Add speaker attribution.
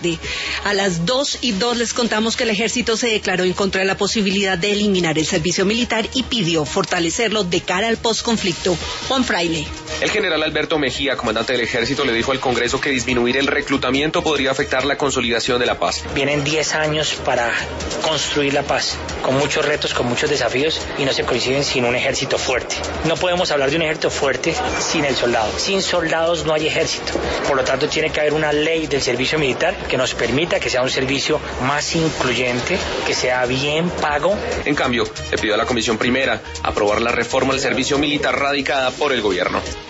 Speaker 1: tarde. A las 2:02 les contamos que el ejército se declaró en contra de la posibilidad de eliminar el servicio militar y pidió fortalecerlo de cara al posconflicto. Juan Fraile.
Speaker 2: El general Alberto Mejía, comandante del ejército, le dijo al Congreso que disminuir el reclutamiento podría afectar la consolidación de la paz.
Speaker 3: Vienen 10 años para construir la paz, con muchos retos, con muchos desafíos, y no se coinciden sin un ejército fuerte. No podemos hablar de un ejército fuerte sin el soldado. Sin soldados no hay ejército. Por lo tanto, tiene que haber una ley del servicio militar que nos permita que sea un servicio más incluyente, que sea bien pago.
Speaker 2: En cambio, le pidió a la Comisión Primera aprobar la reforma al servicio militar radicada por el gobierno.